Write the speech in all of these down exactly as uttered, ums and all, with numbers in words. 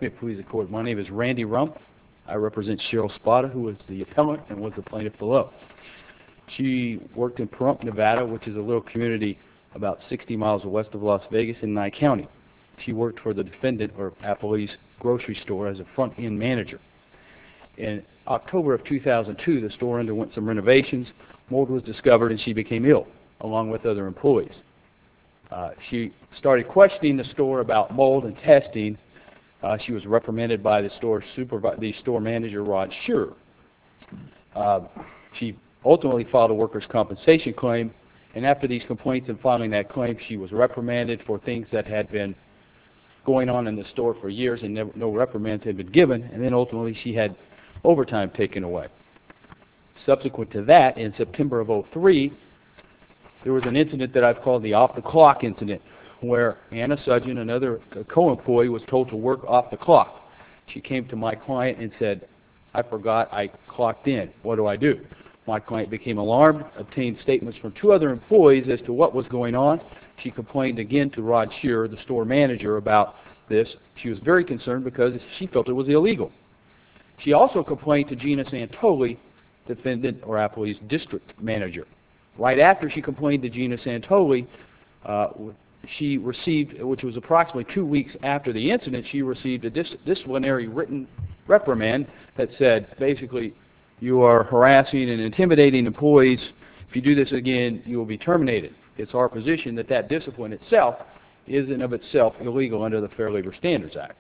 May it please the court. My name is Randy Rump. I represent Cheryl Spada, who was the appellant and was the plaintiff below. She worked in Pahrump, Nevada, which is a little community about sixty miles west of Las Vegas in Nye County. She worked for the defendant, or appellee's grocery store, as a front-end manager. In October of two thousand two, the store underwent some renovations. Mold was discovered, and she became ill, along with other employees. Uh, she started questioning the store about mold and testing. Uh, she was reprimanded by the store supervi- the store manager, Rod Shearer. Uh, she ultimately filed a workers' compensation claim, and after these complaints and filing that claim, she was reprimanded for things that had been going on in the store for years, and never, no reprimands had been given, and then ultimately she had overtime taken away. Subsequent to that, in September of oh three, there was an incident that I've called the off-the-clock incident, where Anna Sudgeon, another co-employee, was told to work off the clock. She came to my client and said, "I forgot I clocked in. What do I do?" My client became alarmed, obtained statements from two other employees as to what was going on. She complained again to Rod Shearer, the store manager, about this. She was very concerned because she felt it was illegal. She also complained to Gina Santoli, defendant or appellee's district manager. Right after she complained to Gina Santoli, uh, she received, which was approximately two weeks after the incident, she received a dis- disciplinary written reprimand that said, basically, you are harassing and intimidating employees. If you do this again, you will be terminated. It's our position that that discipline itself is in of itself illegal under the Fair Labor Standards Act.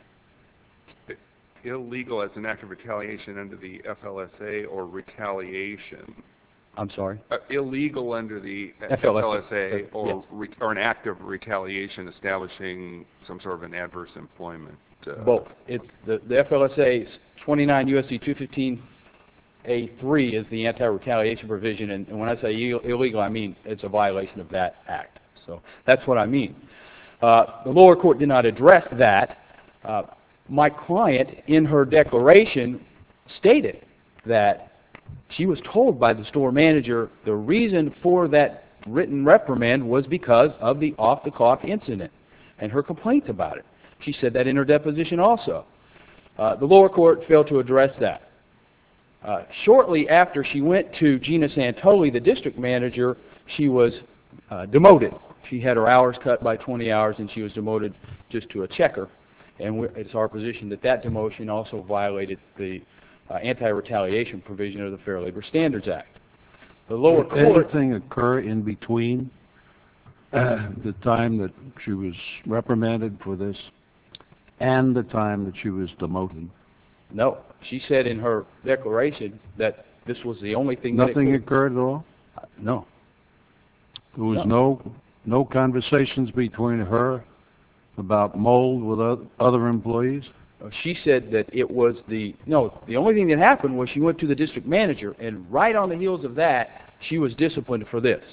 Illegal as an act of retaliation under the F L S A or retaliation? I'm sorry? Uh, illegal under the F L S A, F L S A or, yes. re- or an act of retaliation establishing some sort of an adverse employment? Uh, Both. It's the, the F L S A twenty-nine U S C two fifteen A three is the anti-retaliation provision, and, and when I say Ill- illegal, I mean it's a violation of that act. So that's what I mean. Uh, the lower court did not address that. Uh, my client, in her declaration, stated that she was told by the store manager the reason for that written reprimand was because of the off-the-clock incident and her complaints about it. She said that in her deposition also. Uh, the lower court failed to address that. Uh, shortly after she went to Gina Santoli, the district manager, she was uh, demoted. She had her hours cut by twenty hours, and she was demoted just to a checker. And we're, it's our position that that demotion also violated the uh, anti-retaliation provision of the Fair Labor Standards Act. The lower Did court... anything occur in between uh, the time that she was reprimanded for this and the time that she was demoted? No. She said in her declaration that this was the only thing Nothing that occurred at all? Uh, no. There was No. no no conversations between her about mold with o- other employees? Uh, She said that it was the... No, the only thing that happened was she went to the district manager, and right on the heels of that, she was disciplined for this.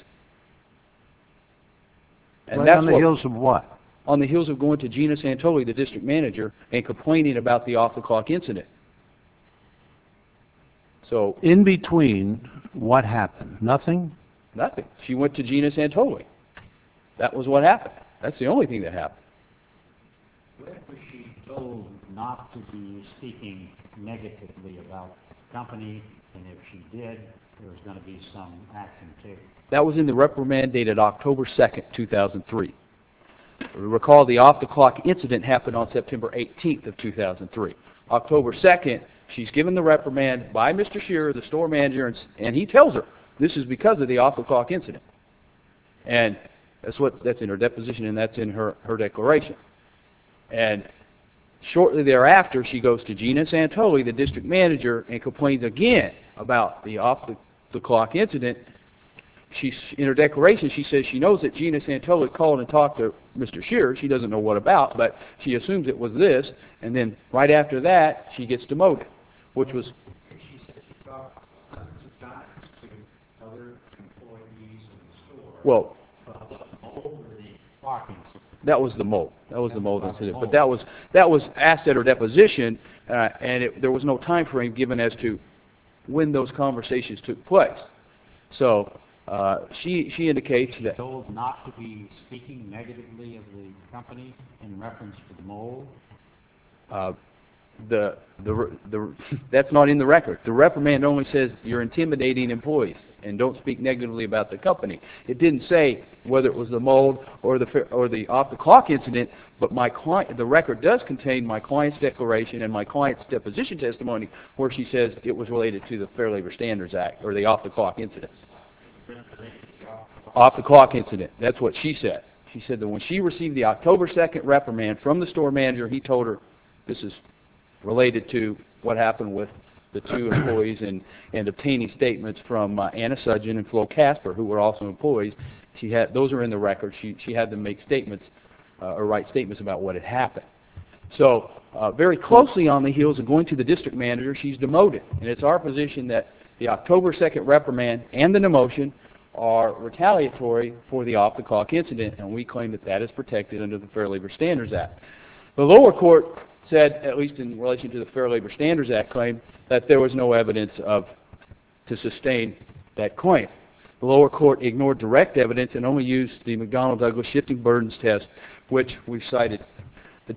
And Right that's on the what, heels of what? on the heels of going to Gina Santoli, the district manager, and complaining about the off-the-clock incident. So, In between, what happened? Nothing? nothing. She went to Gina Santoli. That was what happened. That's the only thing that happened. Where was she told not to be speaking negatively about the company, and if she did, there was going to be some action taken? That was in the reprimand dated October second, two thousand three. Recall the off-the-clock incident happened on September eighteenth of two thousand three. October second, she's given the reprimand by Mister Shearer, the store manager, and, and he tells her this is because of the off-the-clock incident. And that's what that's in her deposition, and that's in her, her declaration. And shortly thereafter, she goes to Gina Santoli, the district manager, and complains again about the off-the-clock incident. She's, in her declaration, she says she knows that Gina Santoli called and talked to Mister Shearer. She doesn't know what about, but she assumes it was this. And then right after that, she gets demoted, which was... She said she talked hundreds of times to other employees in the store Well, about the mold or the clocking system. that was the mold. That was the mold About the incident. But mold. that was that was asked at her deposition, uh, and it, there was no time frame given as to when those conversations took place. So uh, she she indicates She that told not to be speaking negatively of the company in reference to the mold. uh, the, the, the, that's not in the record. The reprimand only says you're intimidating employees and don't speak negatively about the company. It didn't say whether it was the mold or the, or the off-the-clock incident, but my client, the record does contain my client's declaration and my client's deposition testimony where she says it was related to the Fair Labor Standards Act or the off-the-clock incident. Off-the-clock incident. That's what she said. She said that when she received the October second reprimand from the store manager, he told her this is related to what happened with the two employees and, and obtaining statements from uh, Anna Sudgen and Flo Casper, who were also employees. She had, those are in the record. She, she had them make statements uh, or write statements about what had happened. So uh, very closely on the heels of going to the district manager, she's demoted. And it's our position that the October second reprimand and the demotion are retaliatory for the off-the-clock incident, and we claim that that is protected under the Fair Labor Standards Act. The lower court said, at least in relation to the Fair Labor Standards Act claim, that there was no evidence of to sustain that claim. The lower court ignored direct evidence and only used the McDonnell-Douglas shifting burdens test, which we've cited the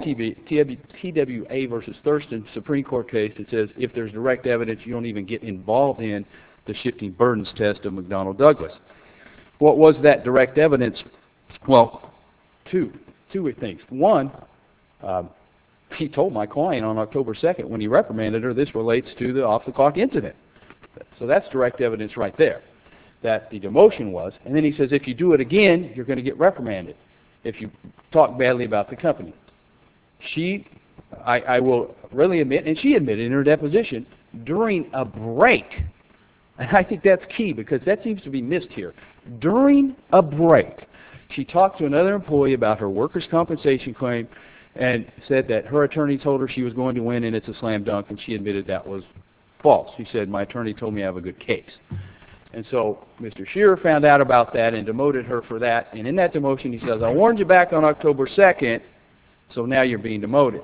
T W A versus Thurston Supreme Court case that says if there's direct evidence, you don't even get involved in the shifting burdens test of McDonnell-Douglas. What was that direct evidence? Well, two, two things. One, um, he told my client on October second when he reprimanded her, this relates to the off-the-clock incident. So that's direct evidence right there, that the demotion was. And then he says, if you do it again, you're going to get reprimanded if you talk badly about the company. She, I, I will really admit, and she admitted in her deposition, during a break, and I think that's key because that seems to be missed here. During a break, she talked to another employee about her workers' compensation claim and said that her attorney told her she was going to win and it's a slam dunk, and she admitted that was false. She said, my attorney told me I have a good case. And so Mister Shearer found out about that and demoted her for that. And in that demotion, he says, I warned you back on October second, so now you're being demoted.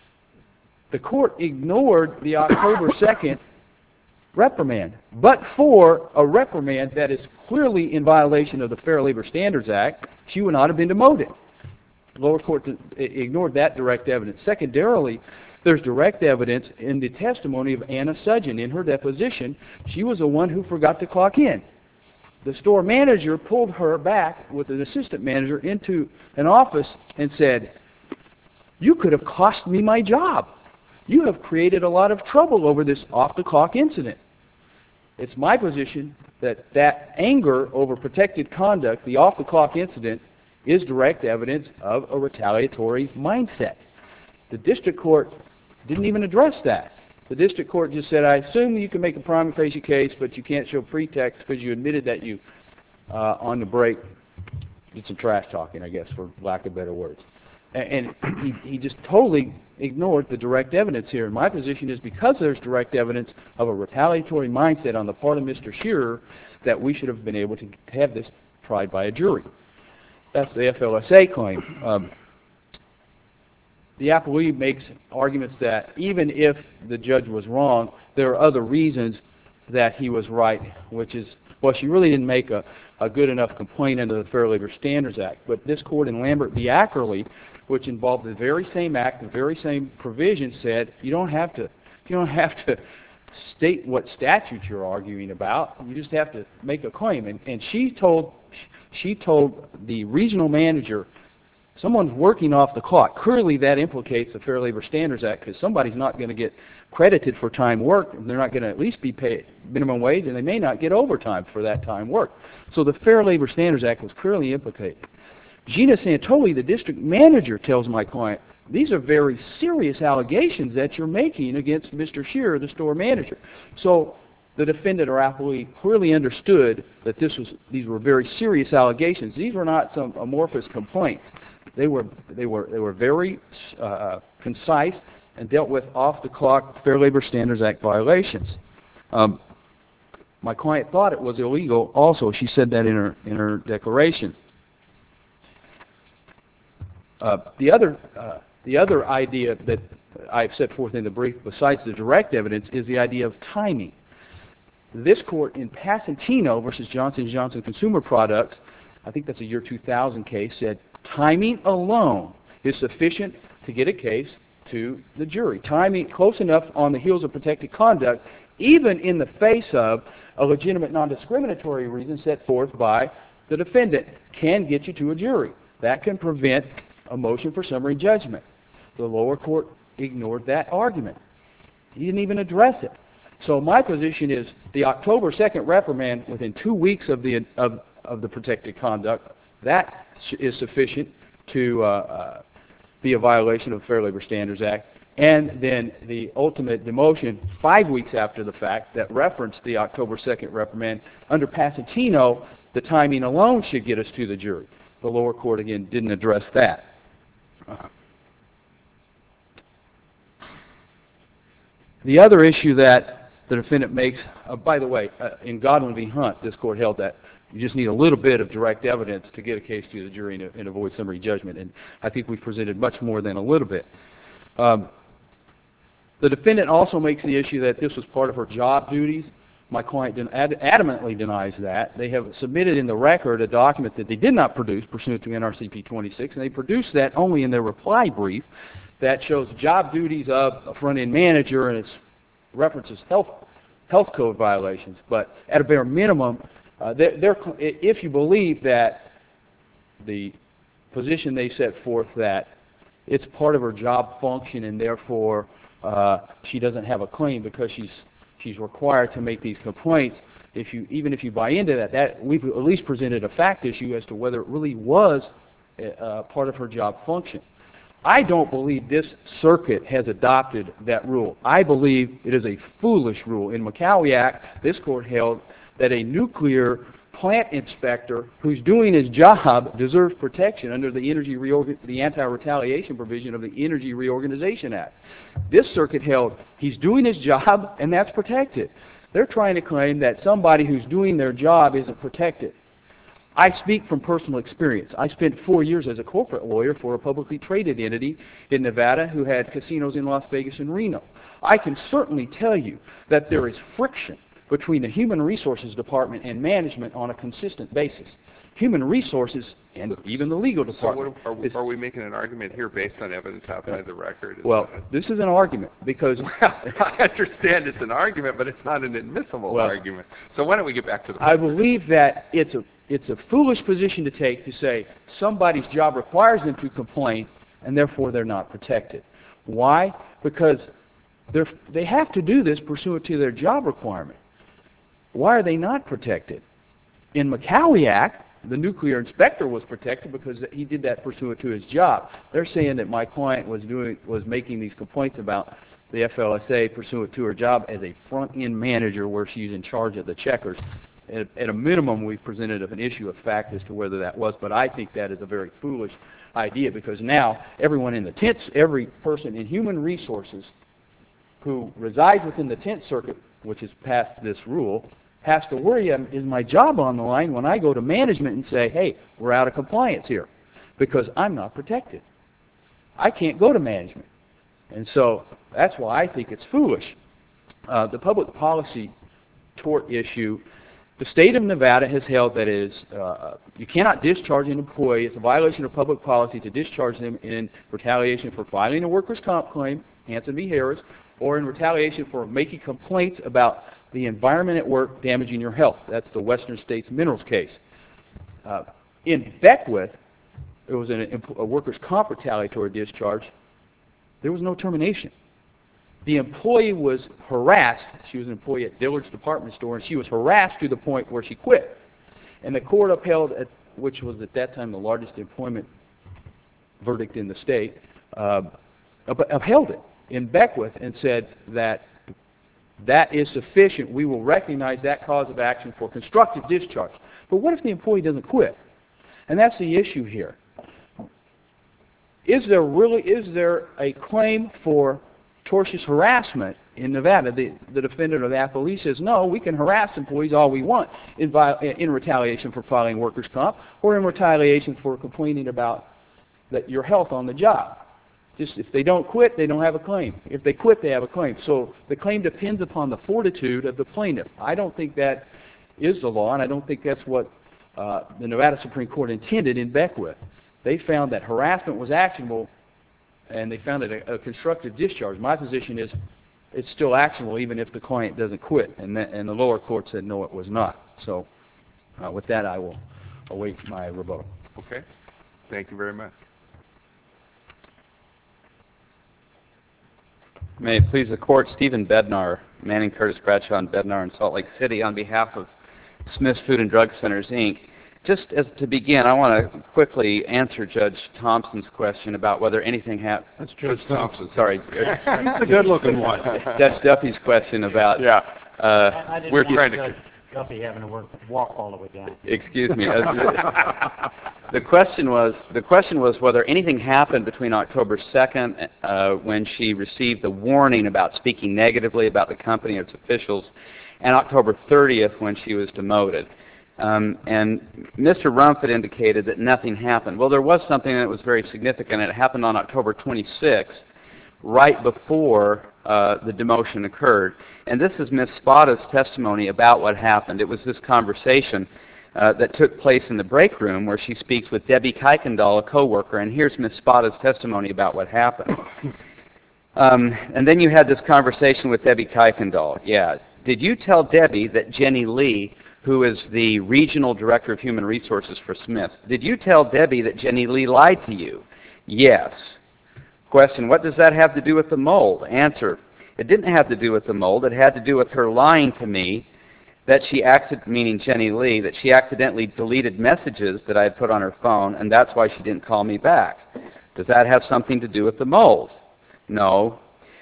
The court ignored the October second reprimand, but for a reprimand that is clearly in violation of the Fair Labor Standards Act, she would not have been demoted. The lower court ignored that direct evidence. Secondarily, there's direct evidence in the testimony of Anna Sudgen. In her deposition, she was the one who forgot to clock in. The store manager pulled her back with an assistant manager into an office and said, you could have cost me my job. You have created a lot of trouble over this off-the-clock incident. It's my position that that anger over protected conduct, the off-the-clock incident, is direct evidence of a retaliatory mindset. The district court didn't even address that. The district court just said, I assume you can make a prima facie case, but you can't show pretext because you admitted that you, uh, on the break, did some trash talking, I guess, for lack of better words. And, and he, he just totally ignored the direct evidence here. And my position is because there's direct evidence of a retaliatory mindset on the part of Mister Shearer that we should have been able to have this tried by a jury. That's the F L S A claim. Um, the appellee makes arguments that even if the judge was wrong, there are other reasons that he was right, which is, well, she really didn't make a, a good enough complaint under the Fair Labor Standards Act. But this court in Lambert v. Ackerley, which involved the very same act, the very same provision, said you don't have to, you don't have to state what statute you're arguing about. You just have to make a claim. And, and she told, she told the regional manager, someone's working off the clock. Clearly, that implicates the Fair Labor Standards Act because somebody's not going to get credited for time worked. They're not going to at least be paid minimum wage, and they may not get overtime for that time worked. So the Fair Labor Standards Act was clearly implicated. Gina Santoli, the district manager, tells my client, these are very serious allegations that you're making against Mister Shearer, the store manager. So the defendant or appellee clearly understood that this was, these were very serious allegations. These were not some amorphous complaints. They were, they were, they were very uh, concise and dealt with off-the-clock Fair Labor Standards Act violations. Um, my client thought it was illegal also. She said that in her, in her declaration. Uh, the other, uh, the other idea that I've set forth in the brief, besides the direct evidence, is the idea of timing. This court in Pasentino versus Johnson and Johnson Consumer Products, I think that's a year two thousand case, said timing alone is sufficient to get a case to the jury. Timing close enough on the heels of protected conduct, even in the face of a legitimate non-discriminatory reason set forth by the defendant, can get you to a jury. That can prevent a motion for summary judgment. The lower court ignored that argument. He didn't even address it. So my position is the October second reprimand within two weeks of the of, of the protected conduct, that is sufficient to uh, uh, be a violation of the Fair Labor Standards Act. And then the ultimate demotion five weeks after the fact that referenced the October second reprimand, under Pasatino, the timing alone should get us to the jury. The lower court, again, didn't address that. Uh, the other issue that the defendant makes, uh, by the way, uh, in Godwin v. Hunt, this court held that you just need a little bit of direct evidence to get a case to the jury and, and avoid summary judgment. And I think we've presented much more than a little bit. Um, the defendant also makes the issue that this was part of her job duties. My client den- ad- adamantly denies that. They have submitted in the record a document that they did not produce pursuant to N R C P twenty-six, and they produced that only in their reply brief that shows job duties of a front-end manager, and it references health health code violations. But at a bare minimum, uh, they're, they're, if you believe that the position they set forth that it's part of her job function and therefore uh, she doesn't have a claim because she's she's required to make these complaints. If you even if you buy into that, that we've at least presented a fact issue as to whether it really was uh, part of her job function. I don't believe this circuit has adopted that rule. I believe it is a foolish rule. In McCowiac, this court held that a nuclear plant inspector who's doing his job deserves protection under the energy reorg- the anti-retaliation provision of the Energy Reorganization Act. This circuit held he's doing his job and that's protected. They're trying to claim that somebody who's doing their job isn't protected. I speak from personal experience. I spent four years as a corporate lawyer for a publicly traded entity in Nevada who had casinos in Las Vegas and Reno. I can certainly tell you that there is friction between the Human Resources Department and management on a consistent basis. Human Resources and even the legal So department. what, are, is, are we making an argument here based on evidence outside the record? Is well, that- this is an argument because Well, I understand it's an argument, but it's not an admissible Well, argument. So why don't we get back to the I believe that it's a it's a foolish position to take to say somebody's job requires them to complain and therefore they're not protected. Why? Because they're, they have to do this pursuant to their job requirement. Why are they not protected? In McCowiac, the nuclear inspector was protected because he did that pursuant to his job. They're saying that my client was doing was making these complaints about the F L S A pursuant to her job as a front-end manager where she's in charge of the checkers. At, at a minimum, we've presented an issue of fact as to whether that was, but I think that is a very foolish idea because now everyone in the tents, every person in human resources who resides within the tent circuit, which has passed this rule, has to worry, um, is my job on the line when I go to management and say, hey, we're out of compliance here because I'm not protected. I can't go to management. And so that's why I think it's foolish. Uh, the public policy tort issue, the state of Nevada has held that it is, uh, you cannot discharge an employee. It's a violation of public policy to discharge them in retaliation for filing a workers' comp claim, Hanson v. Harris, or in retaliation for making complaints about the environment at work damaging your health. That's the Western States Minerals case. Uh, in Beckwith, there was an, a workers' comp retaliatory discharge. There was no termination. The employee was harassed. She was an employee at Dillard's department store, and she was harassed to the point where she quit. And the court upheld, at, which was at that time the largest employment verdict in the state, uh, upheld it in Beckwith and said that that is sufficient. We will recognize that cause of action for constructive discharge. But what if the employee doesn't quit? And that's the issue here. Is there really, is there a claim for tortious harassment in Nevada? The, the defendant of the appellee says, no, we can harass employees all we want in, in retaliation for filing workers' comp or in retaliation for complaining about that your health on the job. Just if they don't quit, they don't have a claim. If they quit, they have a claim. So the claim depends upon the fortitude of the plaintiff. I don't think that is the law, and I don't think that's what uh, the Nevada Supreme Court intended in Beckwith. They found that harassment was actionable and they found it a, a constructive discharge. My position is it's still actionable even if the client doesn't quit, and the, and the lower court said no, it was not. So uh, with that, I will await my rebuttal. Okay. Thank you very much. May it please the Court, Stephen Bednar, Manning, Curtis, Bradshaw, and Bednar in Salt Lake City, on behalf of Smith's Food and Drug Centers, Incorporated. Just as to begin, I want to quickly answer Judge Thompson's question about whether anything happened. That's Judge Thompson. Sorry, He's the good-looking one. Judge Duffy's question about. Yeah. Uh, I I didn't we're want trying to- Judge Duffy having to work, walk all the way down. Excuse me. Uh, the question was the question was whether anything happened between October second, uh, when she received the warning about speaking negatively about the company or its officials, and October thirtieth, when she was demoted. Um, and Mister Rumpf had indicated that nothing happened. Well, there was something that was very significant. It happened on October twenty-sixth, right before uh, the demotion occurred. And this is Miz Spada's testimony about what happened. It was this conversation uh, that took place in the break room where she speaks with Debbie Kuykendall, a coworker, and here's Miz Spada's testimony about what happened. Um, and then you had this conversation with Debbie Kuykendall. Yeah. Did you tell Debbie that Jenny Lee, who is the regional director of human resources for Smith, did you tell Debbie that Jenny Lee lied to you? Yes. Question, what does that have to do with the mold? Answer, it didn't have to do with the mold. It had to do with her lying to me that she acted, meaning Jenny Lee, that she accidentally deleted messages that I had put on her phone, and that's why she didn't call me back. Does that have something to do with the mold? No.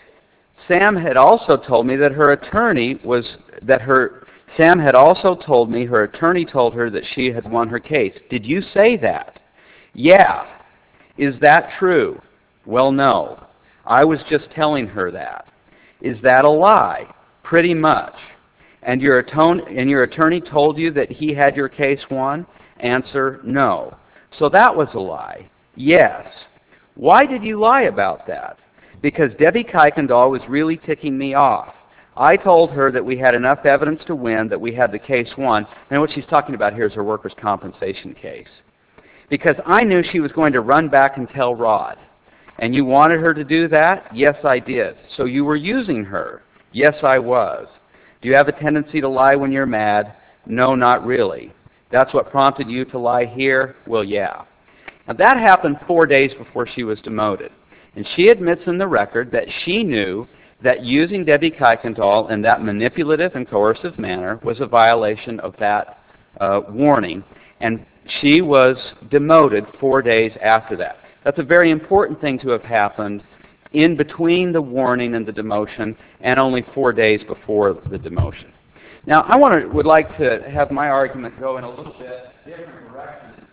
Sam had also told me that her attorney was, that her, Sam had also told me her attorney told her that she had won her case. Did you say that? Yeah. Is that true? Well, no. I was just telling her that. Is that a lie? Pretty much. And your, atone, and your attorney told you that he had your case won? Answer, no. So that was a lie? Yes. Why did you lie about that? Because Debbie Kuykendall was really ticking me off. I told her that we had enough evidence to win, that we had the case won, and what she's talking about here is her workers' compensation case. Because I knew she was going to run back and tell Rod. And you wanted her to do that? Yes, I did. So you were using her? Yes, I was. Do you have a tendency to lie when you're mad? No, not really. That's what prompted you to lie here? Well, yeah. Now that happened four days before she was demoted. And she admits in the record that she knew that using Debbie Kuykendall in that manipulative and coercive manner was a violation of that uh, warning. And she was demoted four days after that. That's a very important thing to have happened in between the warning and the demotion, and only four days before the demotion. Now, I want to, would like to have my argument go in a little bit different direction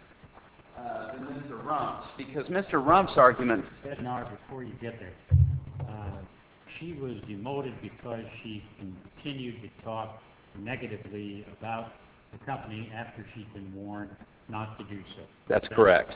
uh, than Mister Rumpf's, because Mister Rumpf's argument... Bednar, before you get there, uh, she was demoted because she continued to talk negatively about the company after she'd been warned not to do so. That's correct.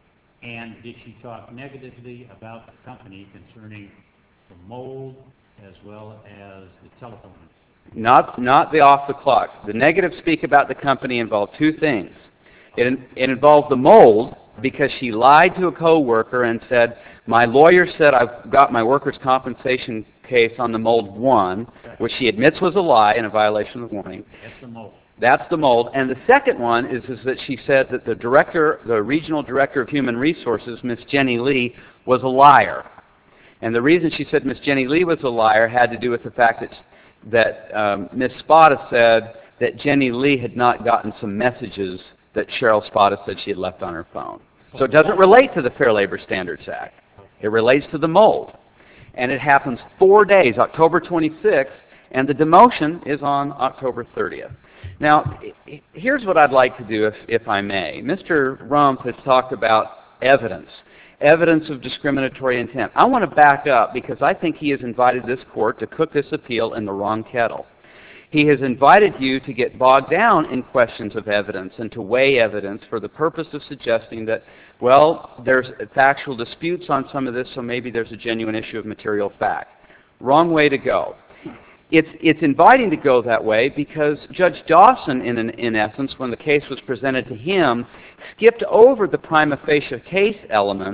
And did she talk negatively about the company concerning the mold as well as the telephone? Not, not the off the clock. The negative speak about the company involved two things. It, it involved the mold because she lied to a coworker and said, my lawyer said I've got my workers' compensation case on the mold one, which she admits was a lie and a violation of the warning. That's the mold. That's the mold. And the second one is, is that she said that the director, the regional director of human resources, Miss Jenny Lee, was a liar. And the reason she said Miss Jenny Lee was a liar had to do with the fact that, that um, Miss Spada said that Jenny Lee had not gotten some messages that Cheryl Spada said she had left on her phone. So it doesn't relate to the Fair Labor Standards Act. It relates to the mold. And it happens four days, October twenty-sixth, and the demotion is on October thirtieth. Now, here's what I'd like to do, if, if I may. Mister Rumpf has talked about evidence, evidence of discriminatory intent. I want to back up because I think he has invited this court to cook this appeal in the wrong kettle. He has invited you to get bogged down in questions of evidence and to weigh evidence for the purpose of suggesting that, well, there's factual disputes on some of this, so maybe there's a genuine issue of material fact. Wrong way to go. It's, it's inviting to go that way because Judge Dawson, in, an, in essence, when the case was presented to him, skipped over the prima facie case elements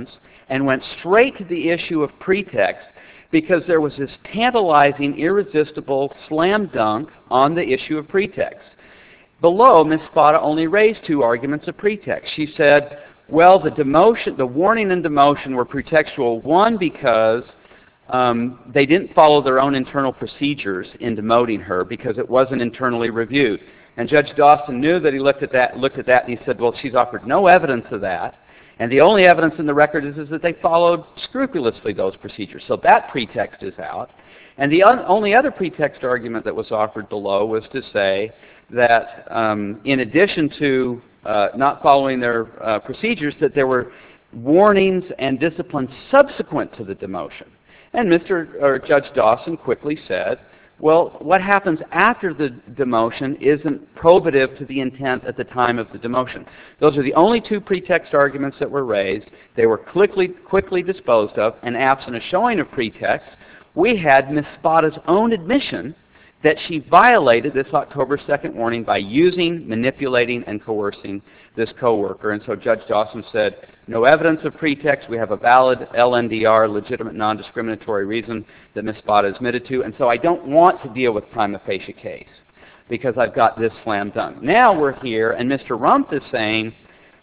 and went straight to the issue of pretext because there was this tantalizing, irresistible slam dunk on the issue of pretext. Below, Miz Spada only raised two arguments of pretext. She said, well, the demotion, the warning and demotion were pretextual, one, because um, they didn't follow their own internal procedures in demoting her because it wasn't internally reviewed. And Judge Dawson knew that he looked at that, looked at that and he said, well, she's offered no evidence of that. And the only evidence in the record is, is that they followed scrupulously those procedures. So that pretext is out. And the un- only other pretext argument that was offered below was to say that um, in addition to uh, not following their uh, procedures, that there were warnings and discipline subsequent to the demotion. And Mister or Judge Dawson quickly said, well, what happens after the demotion isn't probative to the intent at the time of the demotion. Those are the only two pretext arguments that were raised. They were quickly, quickly disposed of, and absent a showing of pretext, we had Miz Spada's own admission that she violated this October second warning by using, manipulating, and coercing this coworker. And so Judge Dawson said, no evidence of pretext. We have a valid L N D R, legitimate non-discriminatory reason that Miz Spada admitted to. And so I don't want to deal with prima facie case because I've got this slam dunk. Now we're here, and Mister Rumpf is saying,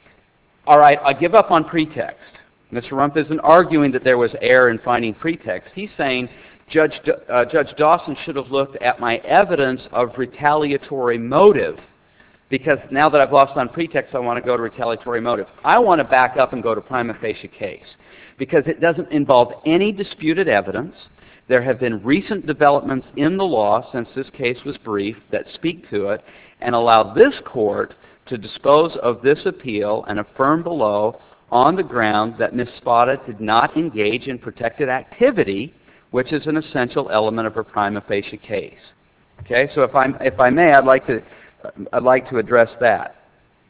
all right, I give up on pretext. Mister Rumpf isn't arguing that there was error in finding pretext. He's saying Judge, uh, Judge Dawson should have looked at my evidence of retaliatory motive, because now that I've lost on pretext, I want to go to retaliatory motive. I want to back up and go to prima facie case, because it doesn't involve any disputed evidence. There have been recent developments in the law since this case was briefed that speak to it and allow this court to dispose of this appeal and affirm below on the ground that Miz Spada did not engage in protected activity, which is an essential element of her prima facie case. Okay, so if I if I may, I'd like to I'd like to address that.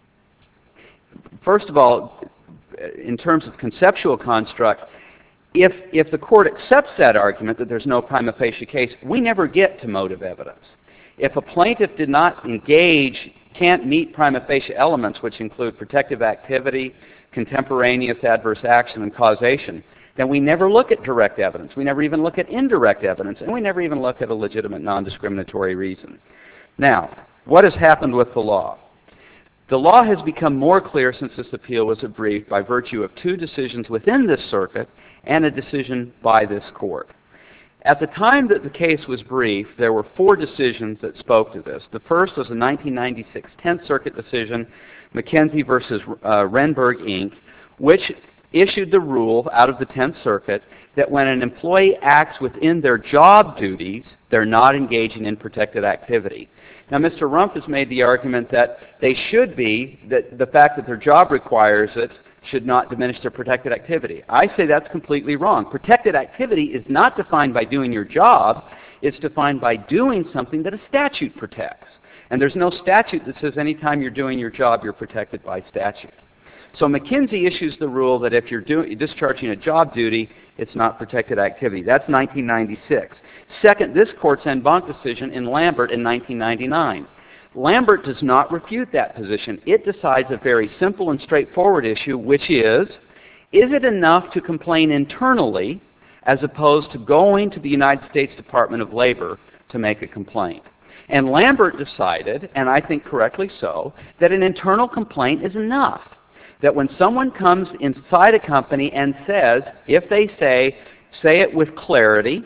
First of all, in terms of conceptual construct, if if the court accepts that argument that there's no prima facie case, we never get to motive evidence. If a plaintiff did not engage, can't meet prima facie elements, which include protective activity, contemporaneous adverse action, and causation, then we never look at direct evidence. We never even look at indirect evidence, and we never even look at a legitimate non-discriminatory reason. Now, what has happened with the law? The law has become more clear since this appeal was briefed by virtue of two decisions within this circuit and a decision by this court. At the time that the case was briefed, there were four decisions that spoke to this. The first was a nineteen ninety-six Tenth Circuit decision, McKenzie versus uh, Renberg, Incorporated, which issued the rule out of the Tenth Circuit that when an employee acts within their job duties, they're not engaging in protected activity. Now, Mister Rumpf has made the argument that they should be, that the fact that their job requires it should not diminish their protected activity. I say that's completely wrong. Protected activity is not defined by doing your job. It's defined by doing something that a statute protects. And there's no statute that says anytime you're doing your job, you're protected by statute. So McKenzie issues the rule that if you're doing, discharging a job duty, it's not protected activity. That's nineteen ninety-six. Second, this court's en banc decision in Lambert in nineteen ninety-nine. Lambert does not refute that position. It decides a very simple and straightforward issue, which is, is it enough to complain internally as opposed to going to the United States Department of Labor to make a complaint? And Lambert decided, and I think correctly so, that an internal complaint is enough. That when someone comes inside a company and says, if they say, say it with clarity,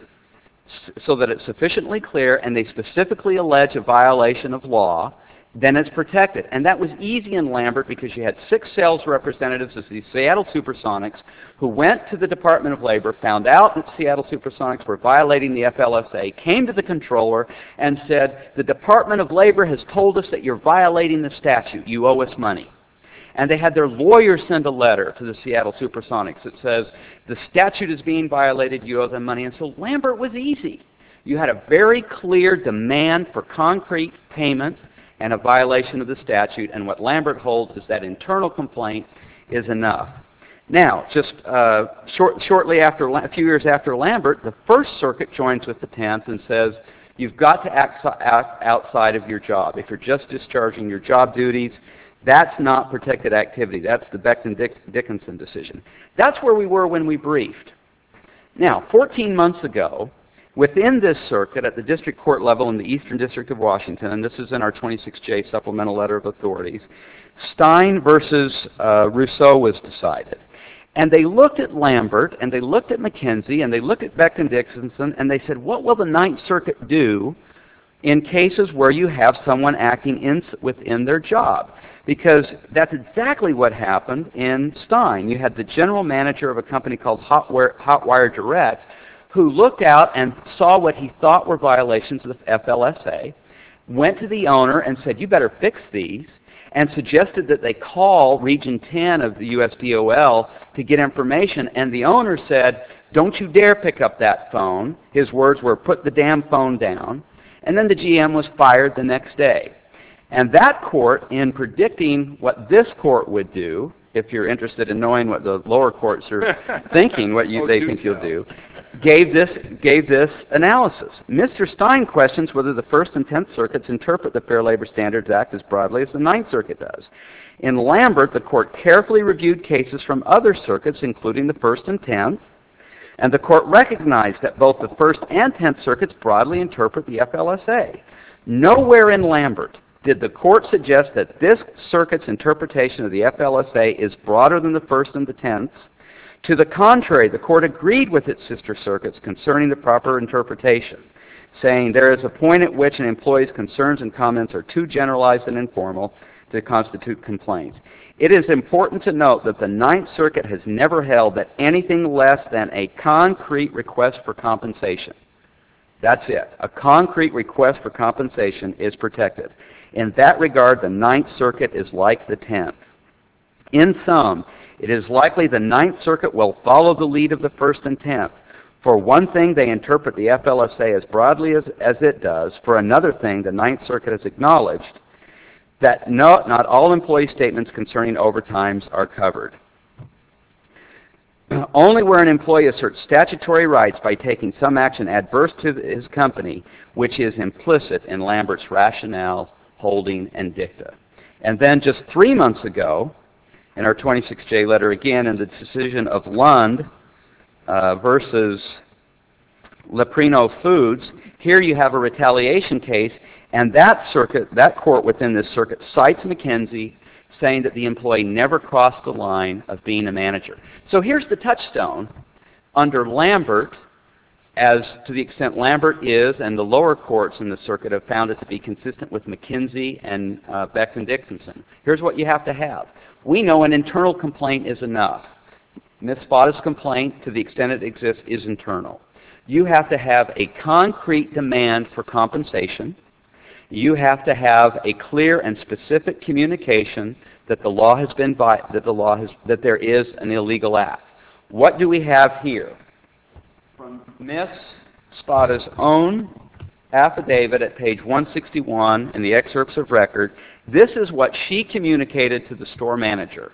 so that it's sufficiently clear and they specifically allege a violation of law, then it's protected. And that was easy in Lambert because you had six sales representatives of the Seattle Supersonics who went to the Department of Labor, found out that Seattle Supersonics were violating the F L S A, came to the controller and said, the Department of Labor has told us that you're violating the statute. You owe us money. And they had their lawyers send a letter to the Seattle Supersonics that says, the statute is being violated, you owe them money. And so Lambert was easy. You had a very clear demand for concrete payment and a violation of the statute, and what Lambert holds is that internal complaint is enough. Now, just uh, short, shortly after, a few years after Lambert, the First Circuit joins with the Tenth and says, you've got to act, act outside of your job. If you're just discharging your job duties, That's not protected activity. That's the Becton-Dickinson decision. That's where we were when we briefed. Now, fourteen months ago, within this circuit at the district court level in the Eastern District of Washington, and this is in our twenty-six J supplemental letter of authorities, Stein versus uh, Rousseau was decided. And they looked at Lambert, and they looked at McKenzie, and they looked at Becton-Dickinson, and they said, what will the Ninth Circuit do in cases where you have someone acting in, within their job? Because that's exactly what happened in Stein. You had the general manager of a company called Hotwire, Hotwire Direct, who looked out and saw what he thought were violations of the F L S A, went to the owner and said, you better fix these, and suggested that they call Region ten of the U S D O L to get information, and the owner said, don't you dare pick up that phone. His words were, put the damn phone down. And then the G M was fired the next day. And that court, in predicting what this court would do, if you're interested in knowing what the lower courts are thinking, what you, oh, they do think tell. you'll do, gave this, gave this analysis. Mister Stein questions whether the First and Tenth Circuits interpret the Fair Labor Standards Act as broadly as the Ninth Circuit does. In Lambert, the court carefully reviewed cases from other circuits, including the First and Tenth, and the court recognized that both the First and Tenth Circuits broadly interpret the F L S A. Nowhere in Lambert did the court suggest that this circuit's interpretation of the F L S A is broader than the First and the Tenth's. To the contrary, the court agreed with its sister circuits concerning the proper interpretation, saying there is a point at which an employee's concerns and comments are too generalized and informal to constitute complaints. It is important to note that the Ninth Circuit has never held that anything less than a concrete request for compensation, that's it, a concrete request for compensation is protected. In that regard, the Ninth Circuit is like the Tenth. In sum, it is likely the Ninth Circuit will follow the lead of the First and Tenth. For one thing, they interpret the F L S A as broadly as, as it does. For another thing, the Ninth Circuit has acknowledged that no, not all employee statements concerning overtimes are covered. Only where an employee asserts statutory rights by taking some action adverse to his company, which is implicit in Lambert's rationale, holding, and dicta. And then just three months ago, in our twenty-six J letter again, in the decision of Lund uh, versus Leprino Foods, here you have a retaliation case, and that circuit, that court within this circuit cites McKenzie, saying that the employee never crossed the line of being a manager. So here's the touchstone. Under Lambert, as to the extent Lambert is, and the lower courts in the circuit have found it to be consistent with McKenzie and uh, Becton-Dickinson. Here's what you have to have. We know an internal complaint is enough. Miz Spada's complaint, to the extent it exists, is internal. You have to have a concrete demand for compensation. You have to have a clear and specific communication that the law has been vi- that the law has that there is an illegal act. What do we have here? From Miz Spada's own affidavit at page one sixty-one in the excerpts of record, this is what she communicated to the store manager.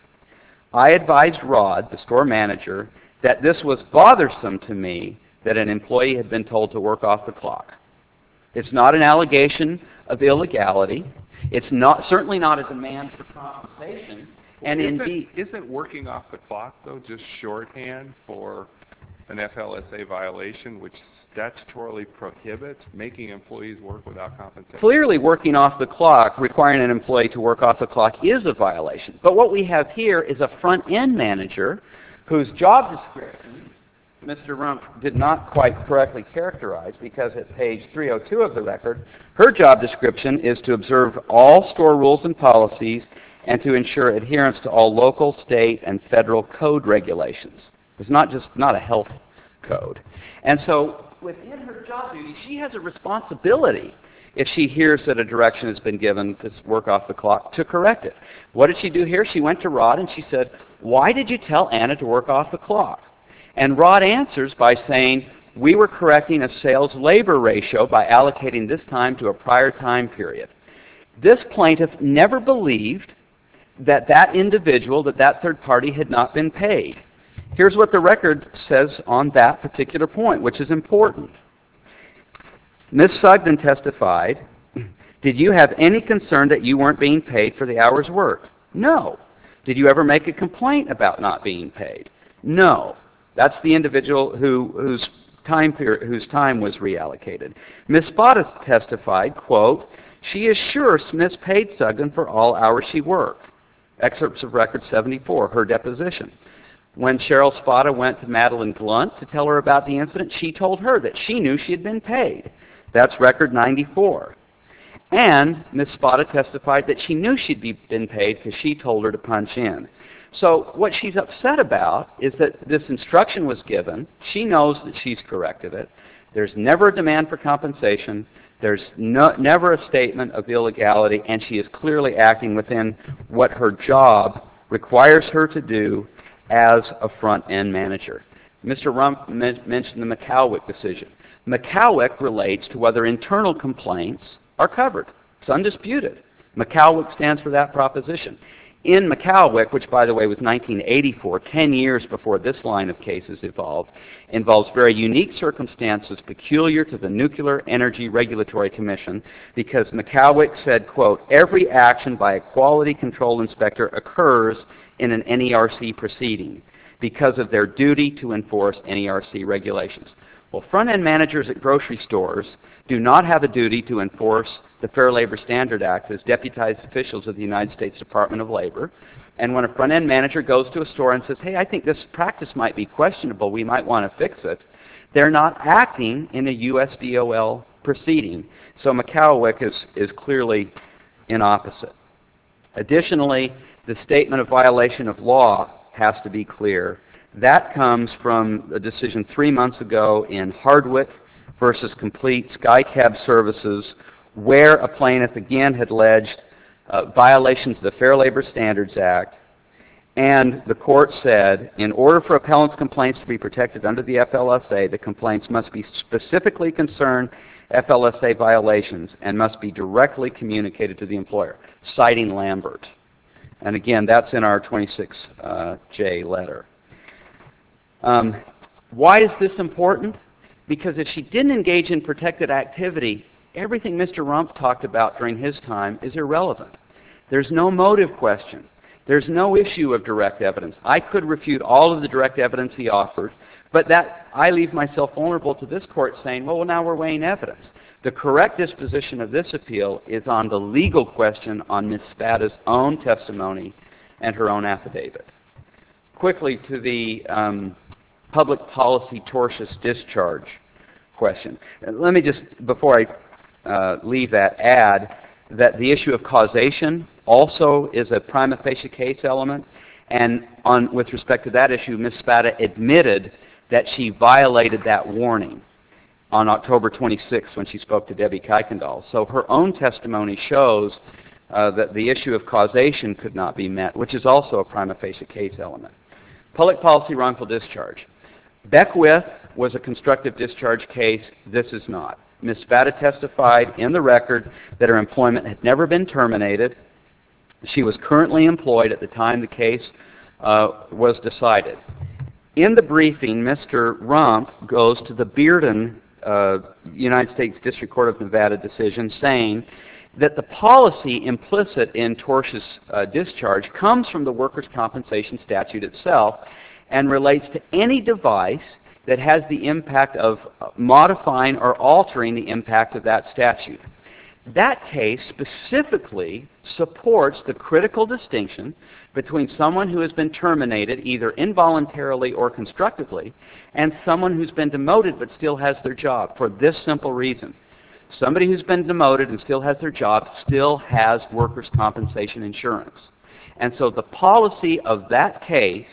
I advised Rod, the store manager, that this was bothersome to me that an employee had been told to work off the clock. It's not an allegation of illegality. It's not certainly not a demand for compensation. And isn't, indeed, isn't working off the clock, though, just shorthand for an F L S A violation, which statutorily prohibits making employees work without compensation? clearly working off the clock, requiring an employee to work off the clock, is a violation. But what we have here is a front-end manager whose job description Mister Rump did not quite correctly characterize, because at page three oh two of the record, her job description is to observe all store rules and policies and to ensure adherence to all local, state, and federal code regulations. It's not just not a health code. And so within her job duty, she has a responsibility, if she hears that a direction has been given to work off the clock, to correct it. What did she do here? She went to Rod and she said, why did you tell Anna to work off the clock? And Rod answers by saying, we were correcting a sales labor ratio by allocating this time to a prior time period. This plaintiff never believed that that individual, that that third party had not been paid. Here's what the record says on that particular point, which is important. Miz Sugden testified, did you have any concern that you weren't being paid for the hours worked? No. Did you ever make a complaint about not being paid? No. That's the individual who, whose time period, whose time was reallocated. Miz Spada testified, quote, she is sure Smith paid Sugden for all hours she worked. Excerpts of Record seventy-four, her deposition. When Cheryl Spada went to Madeline Glunt to tell her about the incident, she told her that she knew she had been paid. That's Record ninety-four. And Miz Spada testified that she knew she'd be, been paid because she told her to punch in. So what she's upset about is that this instruction was given. She knows that she's corrected it. There's never a demand for compensation. There's no, never a statement of illegality, and she is clearly acting within what her job requires her to do as a front-end manager. Mister Rump men- mentioned the McCowick decision. McCowick relates to whether internal complaints are covered. It's undisputed. McCowick stands for that proposition. In McCowick, which by the way was nineteen eighty-four, ten years before this line of cases evolved, involves very unique circumstances peculiar to the Nuclear Energy Regulatory Commission, because McCowick said, quote, every action by a quality control inspector occurs in an N E R C proceeding because of their duty to enforce N E R C regulations. Well, front-end managers at grocery stores do not have a duty to enforce the Fair Labor Standard Act as deputized officials of the United States Department of Labor. And when a front-end manager goes to a store and says, hey, I think this practice might be questionable, we might want to fix it, they're not acting in a U S D O L proceeding. So McCowick is, is clearly in opposite. Additionally, the statement of violation of law has to be clear. That comes from a decision three months ago in Hardwick versus Complete SkyCab Services, where a plaintiff again had alleged uh, violations of the Fair Labor Standards Act, and the court said, in order for appellant's complaints to be protected under the F L S A, the complaints must be specifically concern F L S A violations and must be directly communicated to the employer, citing Lambert. And again, that's in our twenty-six J letter. Um, why is this important? Because if she didn't engage in protected activity, everything Mister Rump talked about during his time is irrelevant. There's no motive question. There's no issue of direct evidence. I could refute all of the direct evidence he offered, but that I leave myself vulnerable to this court saying, well, now we're weighing evidence. The correct disposition of this appeal is on the legal question on Miz Spada's own testimony and her own affidavit. Quickly to the um, public policy tortious discharge question. Let me just, before I uh, leave that, add that the issue of causation also is a prima facie case element, and on, with respect to that issue, Miz Spada admitted that she violated that warning on October twenty-sixth when she spoke to Debbie Kuykendall. So her own testimony shows uh, that the issue of causation could not be met, which is also a prima facie case element. Public policy wrongful discharge. Beckwith was a constructive discharge case. This is not. Miz Spada testified in the record that her employment had never been terminated. She was currently employed at the time the case uh, was decided. In the briefing, Mister Rump goes to the Bearden uh, United States District Court of Nevada decision saying that the policy implicit in tortious uh, discharge comes from the workers' compensation statute itself and relates to any device that has the impact of modifying or altering the impact of that statute. That case specifically supports the critical distinction between someone who has been terminated either involuntarily or constructively and someone who's been demoted but still has their job for this simple reason. Somebody who's been demoted and still has their job still has workers' compensation insurance. And so the policy of that case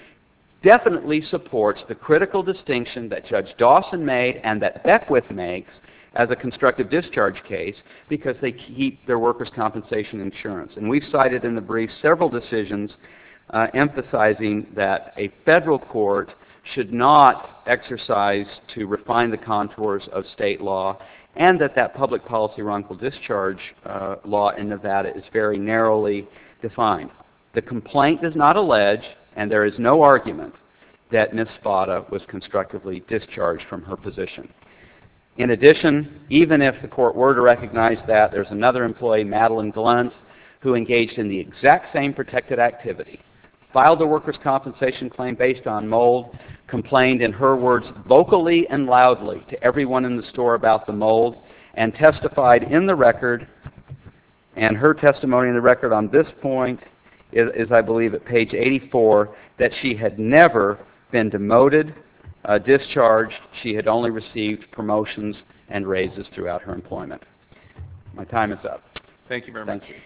definitely supports the critical distinction that Judge Dawson made and that Beckwith makes as a constructive discharge case because they keep their workers' compensation insurance. And we've cited in the brief several decisions uh, emphasizing that a federal court should not exercise to refine the contours of state law, and that that public policy wrongful discharge uh, law in Nevada is very narrowly defined. The complaint does not allege, and there is no argument, that Miz Spada was constructively discharged from her position. In addition, even if the court were to recognize that, there's another employee, Madeline Glunt, who engaged in the exact same protected activity, filed a workers' compensation claim based on mold, complained, in her words, vocally and loudly to everyone in the store about the mold, and testified in the record, and her testimony in the record on this point is, is I believe, at page eighty-four, that she had never been demoted, uh, discharged. She had only received promotions and raises throughout her employment. My time is up. Thank you very Thank much. you.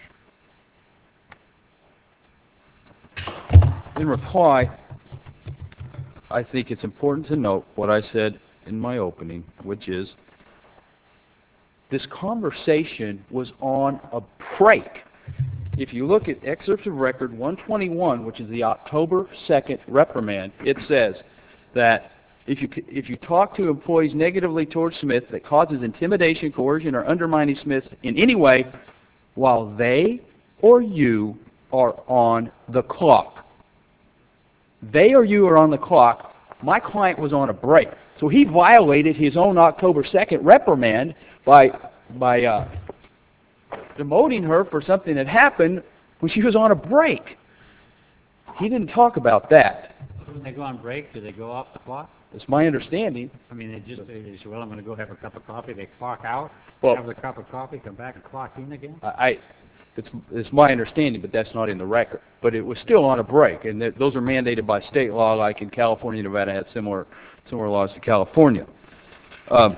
In reply, I think it's important to note what I said in my opening, which is this conversation was on a break. If you look at excerpts of record one twenty-one, which is the October second reprimand, it says that if you if you talk to employees negatively towards Smith that causes intimidation, coercion, or undermining Smith in any way while they or you are on the clock. They or you are on the clock. My client was on a break. So he violated his own October second reprimand by by uh, demoting her for something that happened when she was on a break. He didn't talk about that. When they go on break, do they go off the clock? It's my understanding. I mean, they just, they say, well, I'm going to go have a cup of coffee. They clock out, Well- have the cup of coffee, come back and clock in again? I, I it's, it's my understanding, but that's not in the record. But it was still on a break, and th- those are mandated by state law, like in California. Nevada had similar similar laws to California. Um,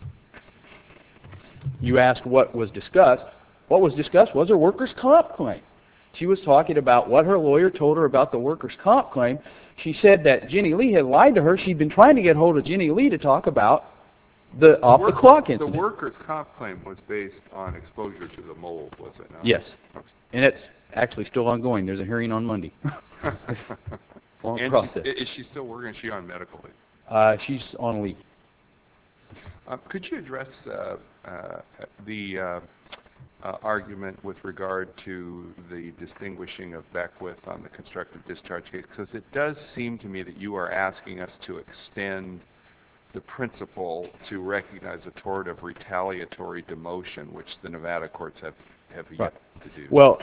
you asked what was discussed. What was discussed was her workers' comp claim. She was talking about what her lawyer told her about the workers' comp claim. She said that Jenny Lee had lied to her. She'd been trying to get hold of Jenny Lee to talk about the off-the-clock The incident. workers' comp claim was based on exposure to the mold, was it not? Yes. And it's actually still ongoing. There's a hearing on Monday. Long And process. she- is she still working? Is she on medical leave? Uh, she's on leave. Uh, Could you address uh, uh, the uh, uh, argument with regard to the distinguishing of Beckwith on the constructive discharge case? Because it does seem to me that you are asking us to extend the principle to recognize a tort of retaliatory demotion, which the Nevada courts have, have yet Right. to do. Well,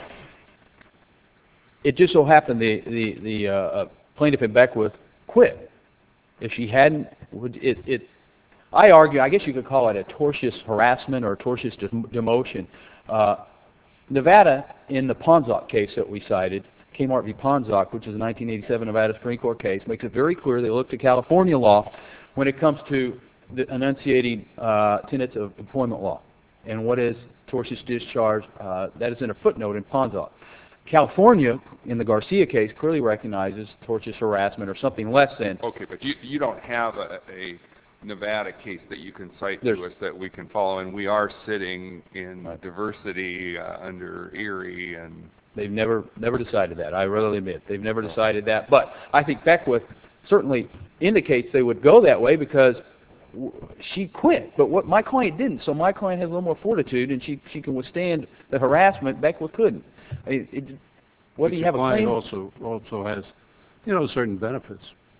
it just so happened the the the uh, uh, plaintiff in Beckwith quit. If she hadn't, would it, it I argue, I guess you could call it a tortious harassment or a tortious dem- demotion. Uh, Nevada, in the Ponzoc case that we cited, Kmart v. Ponzoc, which is a nineteen eighty-seven Nevada Supreme Court case, makes it very clear they look to California law when it comes to the enunciating uh, tenets of employment law. And what is tortious discharge? Uh, that is in a footnote in Ponzoc. California, in the Garcia case, clearly recognizes tortious harassment or something less than. Okay, but you, you don't have a, a Nevada case that you can cite There's- to us that we can follow, and we are sitting in Right. diversity uh, under Erie and... They've never never decided that. I readily admit they've never decided that. But I think Beckwith certainly indicates they would go that way because w- she quit. But what my client didn't. So my client has a little more fortitude, and she she can withstand the harassment. Beckwith couldn't. It, it, what do you But have a your client claim? also also has, you know, certain benefits.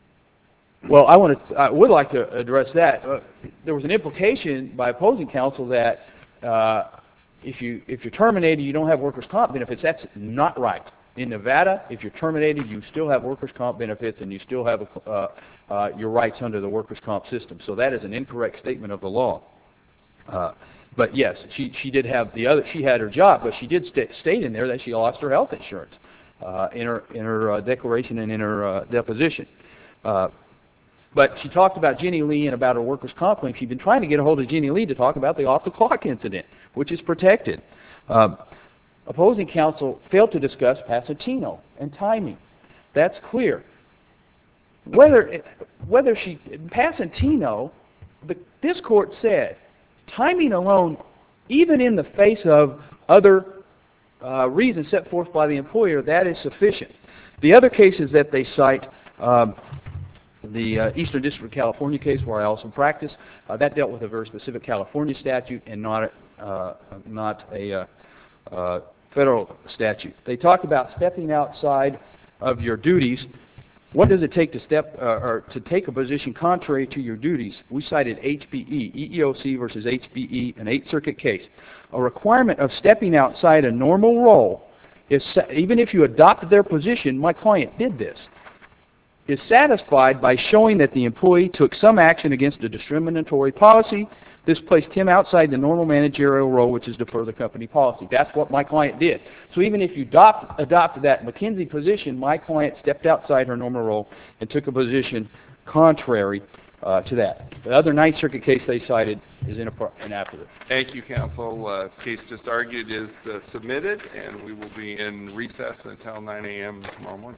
Well, I want to. I would like to address that. Uh, there was an implication by opposing counsel that uh, if you if you're terminated, you don't have workers' comp benefits. That's not right. In Nevada, if you're terminated, you still have workers' comp benefits, and you still have a, uh, uh, your rights under the workers' comp system. So that is an incorrect statement of the law. Uh, but yes, she she did have the other. She had her job, but she did st- state in there that she lost her health insurance uh, in her in her uh, declaration and in her uh, deposition. Uh, But she talked about Jenny Lee and about her workers' comp claim. She'd been trying to get a hold of Jenny Lee to talk about the off-the-clock incident, which is protected. Um, opposing counsel failed to discuss Pasatino and timing. That's clear. Whether whether she Pasatino, the, this court said timing alone, even in the face of other uh, reasons set forth by the employer, that is sufficient. The other cases that they cite. Um, The uh, Eastern District of California case, where I also practice, uh, that dealt with a very specific California statute and not a, uh, not a uh, uh, federal statute. They talk about stepping outside of your duties. What does it take to step uh, or to take a position contrary to your duties? We cited H B E, E E O C versus H B E, an Eighth Circuit case. A requirement of stepping outside a normal role is, sa- even if you adopted their position, my client did this, is satisfied by showing that the employee took some action against a discriminatory policy. This placed him outside the normal managerial role, which is to further company policy. That's what my client did. So even if you adopt, adopted that McKinsey position, my client stepped outside her normal role and took a position contrary uh, to that. The other Ninth Circuit case they cited is inappro- inapplicable. Thank you, counsel. Uh, case just argued is uh, submitted, and we will be in recess until nine a m tomorrow morning.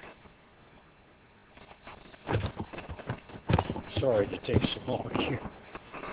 Sorry to take so long here.